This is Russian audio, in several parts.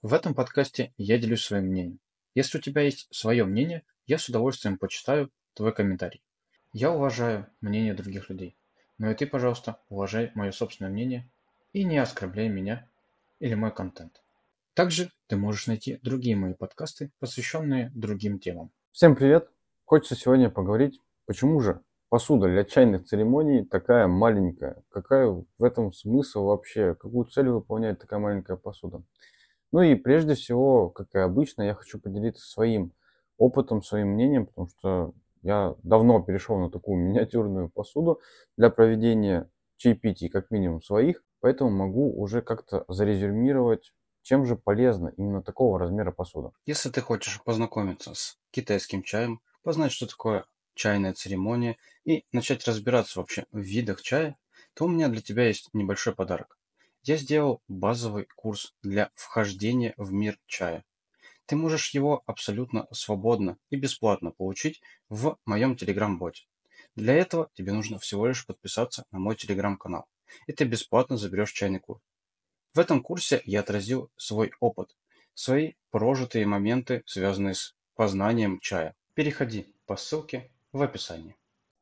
В этом подкасте я делюсь своим мнением. Если у тебя есть свое мнение, я с удовольствием почитаю твой комментарий. Я уважаю мнение других людей, но и ты, пожалуйста, уважай мое собственное мнение и не оскорбляй меня или мой контент. Также ты можешь найти другие мои подкасты, посвященные другим темам. Всем привет! Хочется сегодня поговорить, почему же посуда для чайных церемоний такая маленькая? Какая в этом смысл вообще? Какую цель выполняет такая маленькая посуда? Ну и прежде всего, как и обычно, я хочу поделиться своим опытом, своим мнением, потому что я давно перешел на такую миниатюрную посуду для проведения чаепитий, как минимум своих, поэтому могу уже как-то зарезюмировать, чем же полезна именно такого размера посуда. Если ты хочешь познакомиться с китайским чаем, познать, что такое чайная церемония и начать разбираться вообще в видах чая, то у меня для тебя есть небольшой подарок. Я сделал базовый курс для вхождения в мир чая. Ты можешь его абсолютно свободно и бесплатно получить в моем телеграм-боте. Для этого тебе нужно всего лишь подписаться на мой телеграм-канал, и ты бесплатно заберешь чайный курс. В этом курсе я отразил свой опыт, свои прожитые моменты, связанные с познанием чая. Переходи по ссылке в описании.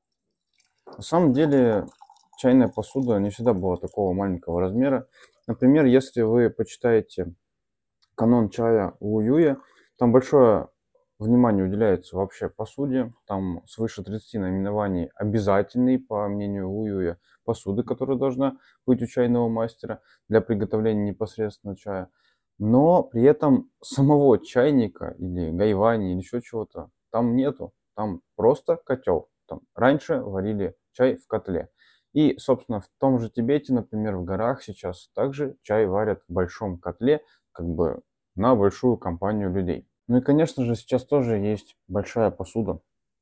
На самом деле, чайная посуда не всегда была такого маленького размера. Например, если вы почитаете канон чая у Юя, там большое внимание уделяется вообще посуде. Там свыше 30 наименований обязательной, по мнению У Юя, посуды, которая должна быть у чайного мастера для приготовления непосредственно чая. Но при этом самого чайника или гайвани или еще чего-то там нету. Там просто котел. Там раньше варили чай в котле. И, собственно, в том же Тибете, например, в горах сейчас также чай варят в большом котле, как бы на большую компанию людей. Ну и, конечно же, сейчас тоже есть большая посуда.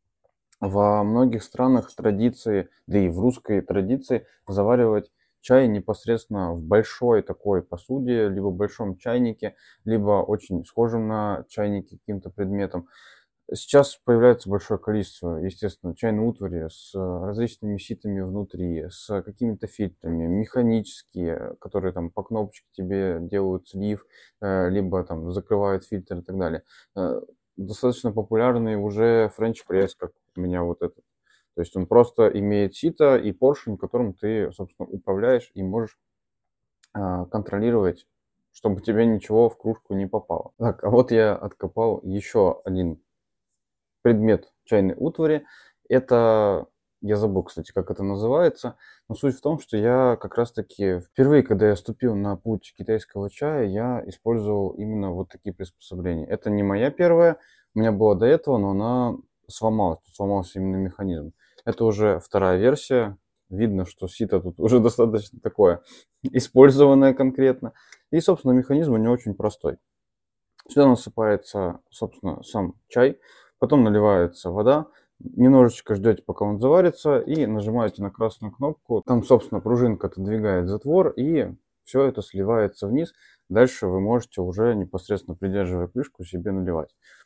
Во многих странах традиции, да и в русской традиции, заваривать чай непосредственно в большой такой посуде, либо в большом чайнике, либо очень схожем на чайнике каким-то предметом. Сейчас появляется большое количество, естественно, чайной утвари с различными ситами внутри, с какими-то фильтрами, механические, которые там по кнопочке тебе делают слив, либо там закрывают фильтр и так далее. Достаточно популярный уже френч пресс, как у меня вот этот. То есть он просто имеет сито и поршень, которым ты, собственно, управляешь и можешь контролировать, чтобы тебе ничего в кружку не попало. Так, а вот я откопал еще один предмет чайной утвари. Это, я забыл, кстати, как это называется, но суть в том, что я как раз-таки впервые, когда я ступил на путь китайского чая, я использовал именно вот такие приспособления. Это не моя первая, у меня было до этого, но она сломался именно механизм. Это уже вторая версия, видно, что сито тут уже достаточно такое использованное конкретно. И, собственно, механизм у него очень простой. Сюда насыпается, собственно, сам чай, потом наливается вода, немножечко ждете, пока он заварится, и нажимаете на красную кнопку. Там, собственно, пружинка отодвигает затвор, и все это сливается вниз. Дальше вы можете уже непосредственно, придерживая крышку, себе наливать.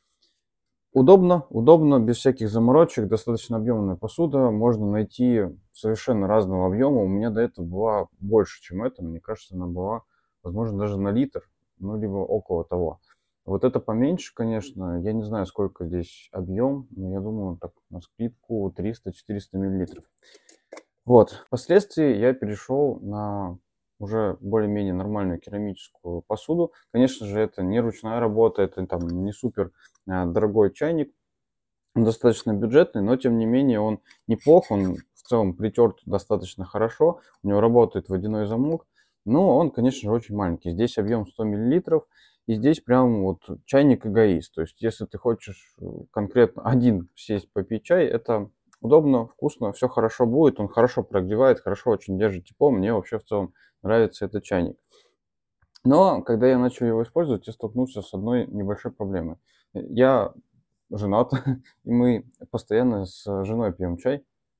Удобно, удобно, без всяких заморочек, достаточно объемная посуда, можно найти совершенно разного объема. У меня до этого была больше, чем это, мне кажется, она была, возможно, даже на литр, ну, либо около того. Вот это поменьше, конечно, я не знаю, сколько здесь объем, но я думаю, так на скидку 300-400 миллилитров. Вот, впоследствии я перешел на уже более-менее нормальную керамическую посуду. Конечно же, это не ручная работа, это там не супер дорогой чайник, он достаточно бюджетный, но тем не менее он неплох, он в целом притерт достаточно хорошо, у него работает водяной замок, но он, конечно же, очень маленький. Здесь объем 100 миллилитров, и здесь прям вот чайник-эгоист. То есть, если ты хочешь конкретно один сесть попить чай, это удобно, вкусно, все хорошо будет, он хорошо прогревает, хорошо очень держит тепло. Мне вообще в целом нравится этот чайник. Но когда я начал его использовать, я столкнулся с одной небольшой проблемой. Я женат, и мы постоянно с женой пьем чай.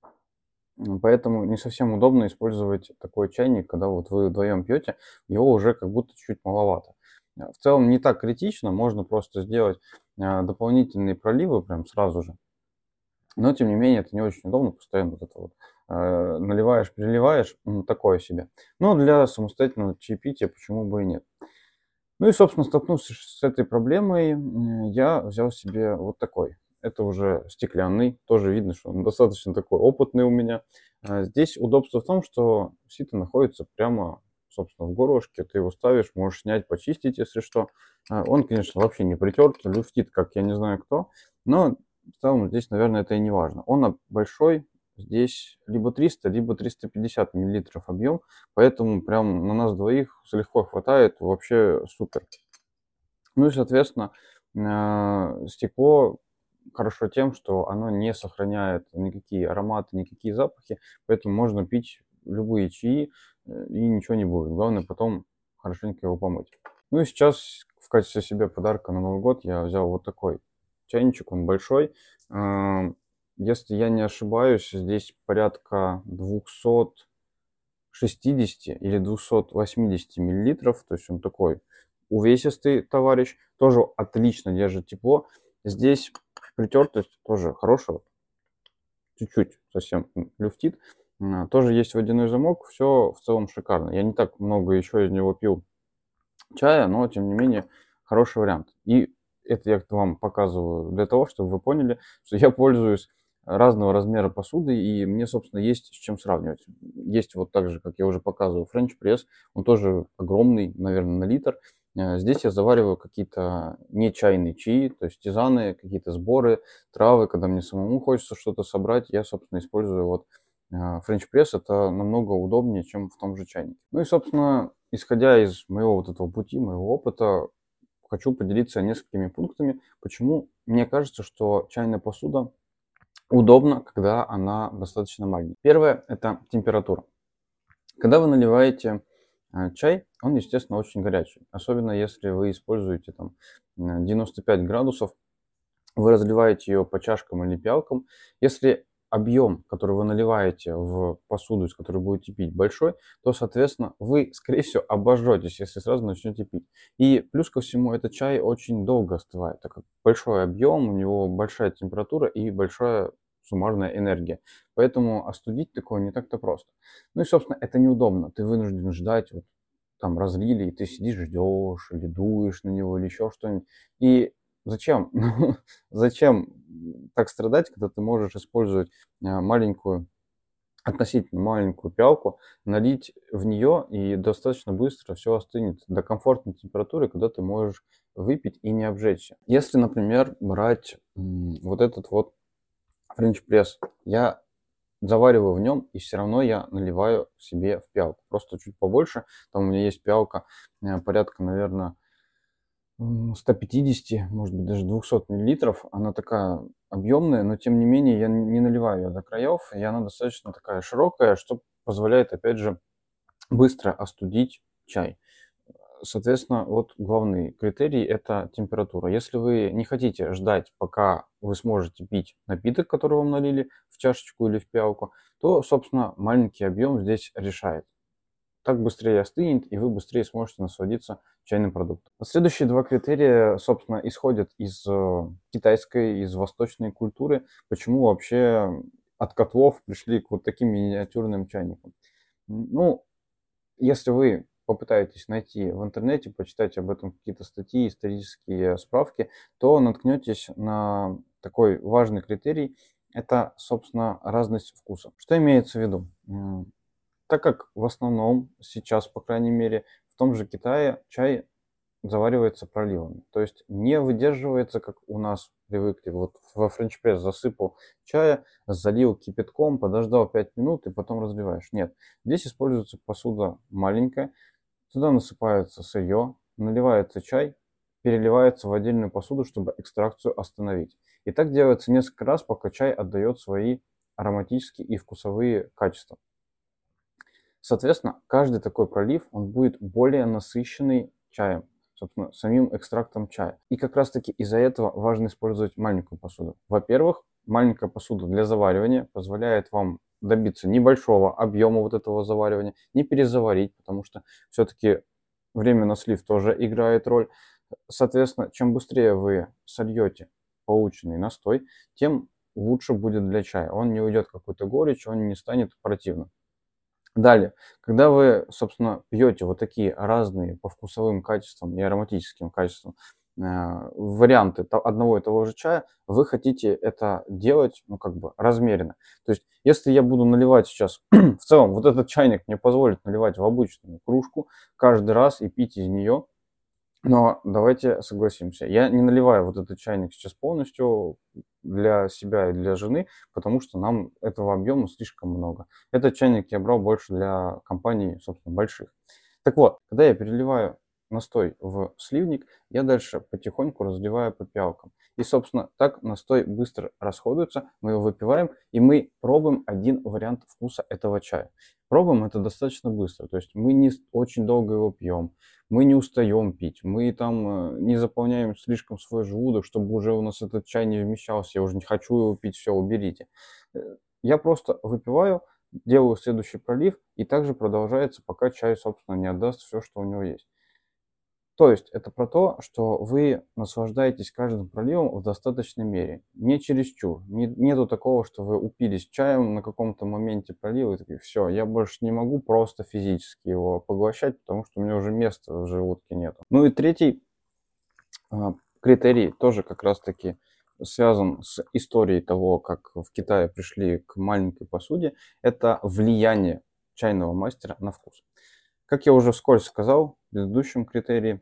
Поэтому не совсем удобно использовать такой чайник, когда вот вы вдвоем пьете, его уже как будто чуть маловато. В целом не так критично, можно просто сделать дополнительные проливы прям сразу же. Но тем не менее это не очень удобно, постоянно вот это вот наливаешь, переливаешь, такое себе. Но для самостоятельного чаепития почему бы и нет. Ну и, собственно, столкнувшись с этой проблемой, я взял себе вот такой. Это уже стеклянный, тоже видно, что он достаточно такой опытный у меня. Здесь удобство в том, что сито находится прямо, собственно, в горлышке. Ты его ставишь, можешь снять, почистить, если что. Он, конечно, вообще не притерт, люфтит, как я не знаю кто, но в целом здесь, наверное, это и не важно. Он большой, здесь либо 300, либо 350 миллилитров объем, поэтому прям на нас двоих легко хватает, вообще супер. Ну и, соответственно, стекло хорошо тем, что оно не сохраняет никакие ароматы, никакие запахи, поэтому можно пить любые чаи, и ничего не будет. Главное потом хорошенько его помыть. Ну и сейчас в качестве себе подарка на Новый год я взял вот такой чайничек, он большой. А, Если я не ошибаюсь, здесь порядка 260 или 280 миллилитров, то есть он такой увесистый товарищ, тоже отлично держит тепло. Здесь притертость тоже хорошая, чуть-чуть совсем люфтит. Тоже есть водяной замок, все в целом шикарно. Я не так много еще из него пил чая, но тем не менее хороший вариант. И это я вам показываю для того, чтобы вы поняли, что я пользуюсь разного размера посудой, и мне, собственно, есть с чем сравнивать. Есть вот так же, как я уже показывал, French Press, он тоже огромный, наверное, на литр. Здесь я завариваю какие-то не чайные чаи, то есть тизаны, какие-то сборы, травы, когда мне самому хочется что-то собрать, я, собственно, использую вот French Press. Это намного удобнее, чем в том же чайнике. Ну и, собственно, исходя из моего вот этого пути, моего опыта, хочу поделиться несколькими пунктами, почему мне кажется, что чайная посуда удобна, когда она достаточно маленькая. Первое – это температура. Когда вы наливаете чай, он, естественно, очень горячий. Особенно если вы используете там 95 градусов, вы разливаете ее по чашкам или пиалкам. Если объем, который вы наливаете в посуду, из которой будете пить, большой, то, соответственно, вы, скорее всего, обожжетесь, если сразу начнете пить. И плюс ко всему, этот чай очень долго остывает, так как большой объем, у него большая температура и большая суммарная энергия. Поэтому остудить такое не так-то просто. Ну и, собственно, это неудобно. Ты вынужден ждать, вот там разлили, и ты сидишь, ждешь, или дуешь на него, или еще что-нибудь. И зачем? Зачем так страдать, когда ты можешь использовать маленькую, относительно маленькую пиалку, налить в нее, и достаточно быстро все остынет до комфортной температуры, когда ты можешь выпить и не обжечься. Если, например, брать вот этот вот French Press, я завариваю в нем, и все равно я наливаю себе в пиалку. Просто чуть побольше. Там у меня есть пиалка порядка, наверное, 150, может быть, даже 200 миллилитров. Она такая объемная, но тем не менее я не наливаю ее до краев, и она достаточно такая широкая, что позволяет, опять же, быстро остудить чай. Соответственно, вот главный критерий – это температура. Если вы не хотите ждать, пока вы сможете пить напиток, который вам налили в чашечку или в пиалку, то, собственно, маленький объем здесь решает. Так быстрее остынет, и вы быстрее сможете насладиться чайным продуктом. Следующие два критерия, собственно, исходят из китайской, из восточной культуры. Почему вообще от котлов пришли к вот таким миниатюрным чайникам? Ну, если вы попытаетесь найти в интернете, почитать об этом какие-то статьи, исторические справки, то наткнетесь на такой важный критерий. Это, собственно, разность вкуса. Что имеется в виду? Так как в основном сейчас, по крайней мере, в том же Китае чай заваривается проливами. То есть не выдерживается, как у нас привыкли. Вот во френч пресс засыпал чая, залил кипятком, подождал 5 минут и потом разливаешь. Нет, здесь используется посуда маленькая, туда насыпается сырье, наливается чай, переливается в отдельную посуду, чтобы экстракцию остановить. И так делается несколько раз, пока чай отдает свои ароматические и вкусовые качества. Соответственно, каждый такой пролив, он будет более насыщенный чаем, собственно, самим экстрактом чая. И как раз-таки из-за этого важно использовать маленькую посуду. Во-первых, маленькая посуда для заваривания позволяет вам добиться небольшого объема вот этого заваривания, не перезаварить, потому что все-таки время на слив тоже играет роль. Соответственно, чем быстрее вы сольете полученный настой, тем лучше будет для чая. Он не уйдет в какую-то горечь, он не станет противным. Далее, когда вы, собственно, пьете вот такие разные по вкусовым качествам и ароматическим качествам варианты одного и того же чая, вы хотите это делать, ну, как бы размеренно. То есть, если я буду наливать сейчас, в целом, вот этот чайник мне позволит наливать в обычную кружку каждый раз и пить из нее, но давайте согласимся, я не наливаю вот этот чайник сейчас полностью для себя и для жены, потому что нам этого объема слишком много. Этот чайник я брал больше для компаний, собственно, больших. Так вот, когда я переливаю настой в сливник, я дальше потихоньку разливаю по пиалкам. И, собственно, так настой быстро расходуется, мы его выпиваем, и мы пробуем один вариант вкуса этого чая. Пробуем это достаточно быстро, то есть мы не очень долго его пьем, мы не устаем пить, мы там не заполняем слишком свой желудок, чтобы уже у нас этот чай не вмещался, я уже не хочу его пить, все, уберите. Э, Я просто выпиваю, делаю следующий пролив, и также продолжается, пока чай, собственно, не отдаст все, что у него есть. То есть это про то, что вы наслаждаетесь каждым проливом в достаточной мере, не чересчур. Нету такого, что вы упились чаем на каком-то моменте пролива и такие, все, я больше не могу просто физически его поглощать, потому что у меня уже места в желудке нету. Ну и третий критерий тоже как раз-таки связан с историей того, как в Китае пришли к маленькой посуде, это влияние чайного мастера на вкус. Как я уже вскользь сказал в предыдущем критерии,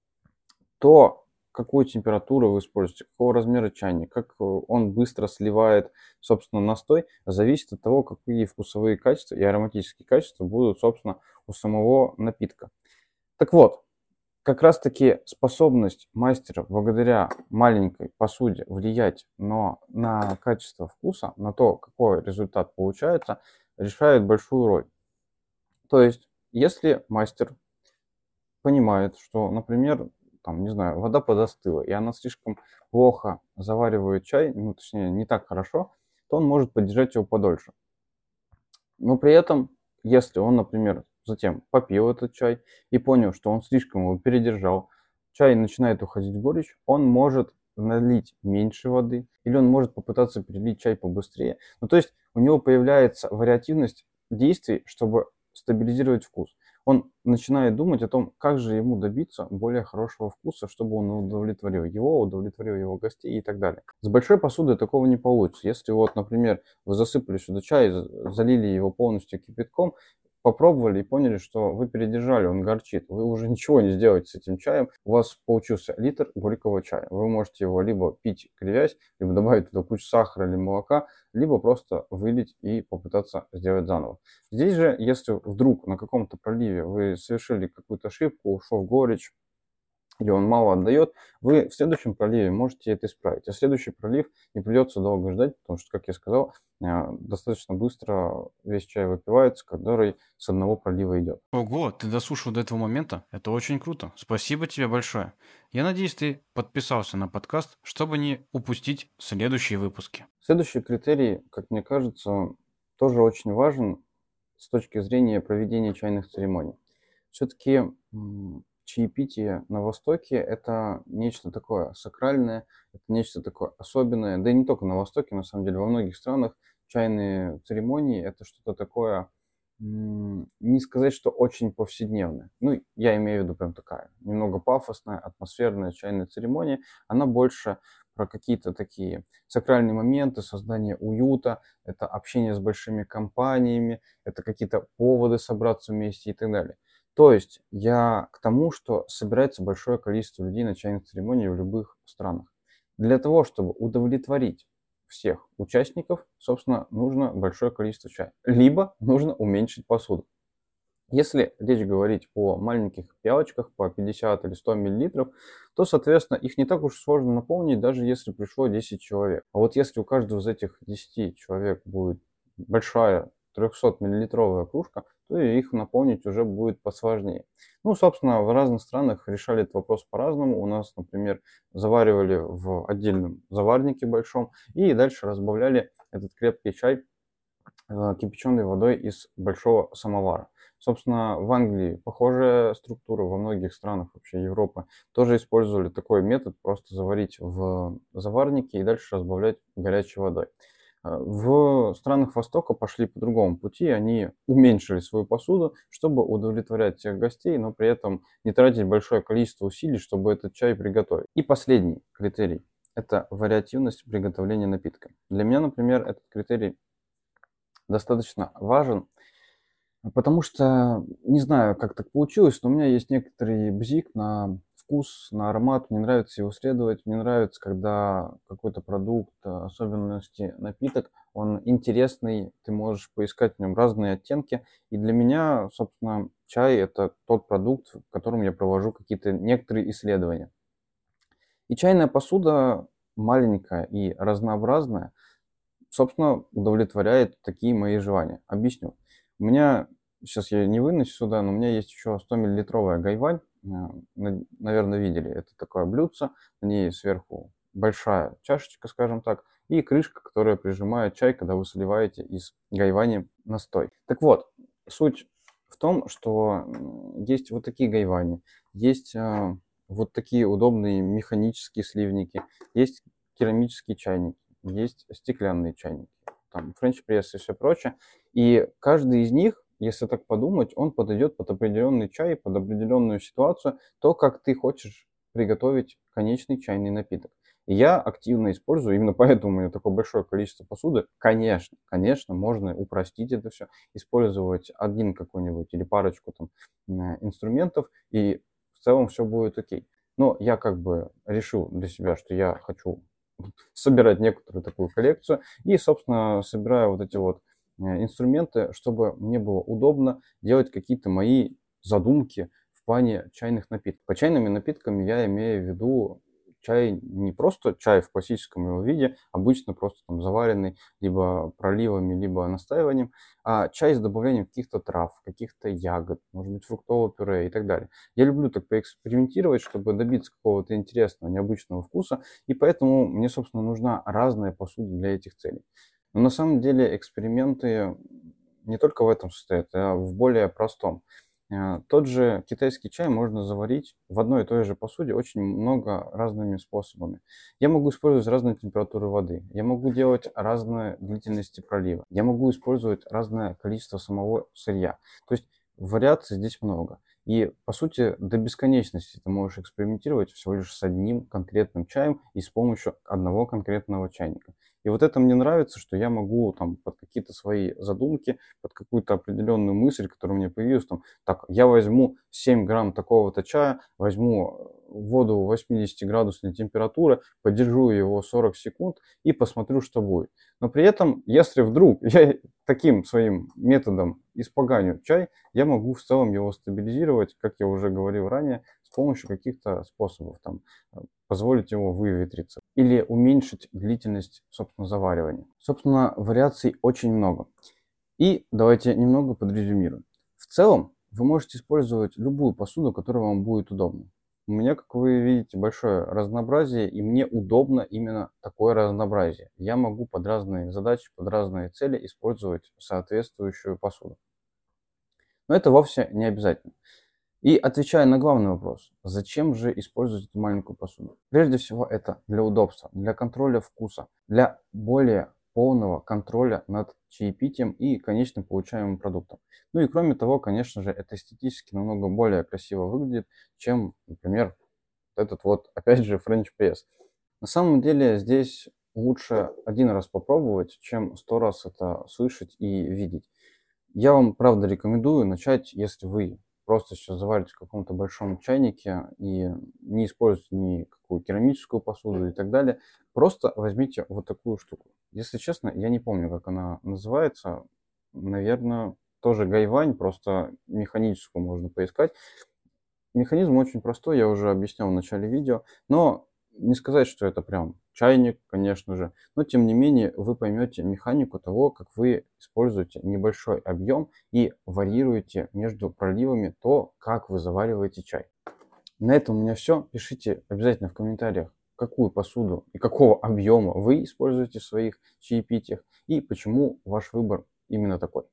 то, какую температуру вы используете, какого размера чайник, как он быстро сливает, собственно, настой, зависит от того, какие вкусовые качества и ароматические качества будут, собственно, у самого напитка. Так вот, как раз-таки способность мастера благодаря маленькой посуде влиять на качество вкуса, на то, какой результат получается, решает большую роль. То есть, если мастер понимает, что, например, там, не знаю, вода подостыла, и она слишком плохо заваривает чай, ну, точнее, не так хорошо, то он может подержать его подольше. Но при этом, если он, например, затем попил этот чай и понял, что он слишком его передержал, чай начинает уходить в горечь, он может налить меньше воды, или он может попытаться перелить чай побыстрее. Ну, то есть у него появляется вариативность действий, чтобы стабилизировать вкус. Он начинает думать о том, как же ему добиться более хорошего вкуса, чтобы он удовлетворил его гостей и так далее. С большой посудой такого не получится. Если вот, например, вы засыпали сюда чай, залили его полностью кипятком, попробовали и поняли, что вы передержали, он горчит. Вы уже ничего не сделаете с этим чаем. У вас получился литр горького чая. Вы можете его либо пить кривясь, либо добавить туда кучу сахара или молока, либо просто вылить и попытаться сделать заново. Здесь же, если вдруг на каком-то проливе вы совершили какую-то ошибку, ушел в горечь, или он мало отдает, вы в следующем проливе можете это исправить. А следующий пролив не придется долго ждать, потому что, как я сказал, достаточно быстро весь чай выпивается, который с одного пролива идет. Ого, ты дослушал до этого момента? Это очень круто. Спасибо тебе большое. Я надеюсь, ты подписался на подкаст, чтобы не упустить следующие выпуски. Следующий критерий, как мне кажется, тоже очень важен с точки зрения проведения чайных церемоний. Все-таки чаепитие на Востоке – это нечто такое сакральное, это нечто такое особенное. Да и не только на Востоке, на самом деле, во многих странах чайные церемонии – это что-то такое, не сказать, что очень повседневное. Ну, я имею в виду прям такая немного пафосная, атмосферная чайная церемония. Она больше про какие-то такие сакральные моменты, создание уюта, это общение с большими компаниями, это какие-то поводы собраться вместе и так далее. То есть я к тому, что собирается большое количество людей на чайных церемониях в любых странах. Для того, чтобы удовлетворить всех участников, собственно, нужно большое количество чая. Либо нужно уменьшить посуду. Если речь говорить о маленьких пиалочках по 50 или 100 миллилитров, то, соответственно, их не так уж сложно наполнить, даже если пришло 10 человек. А вот если у каждого из этих 10 человек будет большая 300-миллилитровая кружка, то и их наполнить уже будет посложнее. Ну, собственно, в разных странах решали этот вопрос по-разному. У нас, например, заваривали в отдельном заварнике большом и дальше разбавляли этот крепкий чай кипяченой водой из большого самовара. Собственно, в Англии похожая структура, во многих странах вообще Европы тоже использовали такой метод, просто заварить в заварнике и дальше разбавлять горячей водой. В странах Востока пошли по другому пути, они уменьшили свою посуду, чтобы удовлетворять тех гостей, но при этом не тратить большое количество усилий, чтобы этот чай приготовить. И последний критерий – это вариативность приготовления напитка. Для меня, например, этот критерий достаточно важен, потому что, не знаю, как так получилось, но у меня есть некоторый бзик на вкус, на аромат. Мне нравится его исследовать. Мне нравится, когда какой-то продукт, особенности напиток, он интересный, ты можешь поискать в нем разные оттенки. И для меня, собственно, чай – это тот продукт, в котором я провожу какие-то некоторые исследования. И чайная посуда маленькая и разнообразная, собственно, удовлетворяет такие мои желания. Объясню. У меня, сейчас я не вынесу сюда, но у меня есть еще 100-миллилитровая гайвань. Наверное, видели. Это такое блюдце, на ней сверху большая чашечка, скажем так, и крышка, которая прижимает чай, когда вы сливаете из гайвани настой. Так вот, суть в том, что есть вот такие гайвани, есть вот такие удобные механические сливники, есть керамические чайники, есть стеклянные чайники, там френч-пресс и все прочее. И каждый из них, если так подумать, он подойдет под определенный чай, под определенную ситуацию, то, как ты хочешь приготовить конечный чайный напиток. И я активно использую, именно поэтому у меня такое большое количество посуды. Конечно, можно упростить это все, использовать один какой-нибудь или парочку там инструментов, и в целом все будет окей. Но я как бы решил для себя, что я хочу собирать некоторую такую коллекцию и, собственно, собираю вот эти вот инструменты, чтобы мне было удобно делать какие-то мои задумки в плане чайных напитков. По чайными напитками я имею в виду чай, не просто чай в классическом его виде, обычно просто там заваренный либо проливами, либо настаиванием, а чай с добавлением каких-то трав, каких-то ягод, может быть, фруктового пюре и так далее. Я люблю так поэкспериментировать, чтобы добиться какого-то интересного, необычного вкуса, и поэтому мне, собственно, нужна разная посуда для этих целей. Но на самом деле эксперименты не только в этом состоят, а в более простом. Тот же китайский чай можно заварить в одной и той же посуде очень много разными способами. Я могу использовать разные температуры воды, я могу делать разные длительности пролива, я могу использовать разное количество самого сырья. То есть вариаций здесь много. И, по сути, до бесконечности ты можешь экспериментировать всего лишь с одним конкретным чаем и с помощью одного конкретного чайника. И вот это мне нравится, что я могу там под какие-то свои задумки, под какую-то определенную мысль, которая у меня появилась, там, так, я возьму 7 грамм такого-то чая, возьму воду 80-градусной температуры, подержу его 40 секунд и посмотрю, что будет. Но при этом, если вдруг я таким своим методом испоганю чай, я могу в целом его стабилизировать, как я уже говорил ранее, с помощью каких-то способов, там, позволить его выветриться или уменьшить длительность, собственно, заваривания. Собственно, вариаций очень много. И давайте немного подрезюмируем. В целом, вы можете использовать любую посуду, которая вам будет удобна. У меня, как вы видите, большое разнообразие, и мне удобно именно такое разнообразие. Я могу под разные задачи, под разные цели использовать соответствующую посуду. Но это вовсе не обязательно. И отвечая на главный вопрос, зачем же использовать эту маленькую посуду? Прежде всего, это для удобства, для контроля вкуса, для более полного контроля над чаепитием и конечным получаемым продуктом. Ну и кроме того, конечно же, это эстетически намного более красиво выглядит, чем, например, этот вот, опять же, френч пресс. На самом деле здесь лучше один раз попробовать, чем 100 раз это слышать и видеть. Я вам, правда, рекомендую начать, если вы просто сейчас заварите в каком-то большом чайнике и не используете никакую керамическую посуду и так далее, просто возьмите вот такую штуку. Если честно, я не помню, как она называется. Наверное, тоже гайвань, просто механическую можно поискать. Механизм очень простой, я уже объяснял в начале видео, но не сказать, что это прям чайник, конечно же, но тем не менее вы поймете механику того, как вы используете небольшой объем и варьируете между проливами то, как вы завариваете чай. На этом у меня все. Пишите обязательно в комментариях, какую посуду и какого объема вы используете в своих чаепитиях и почему ваш выбор именно такой.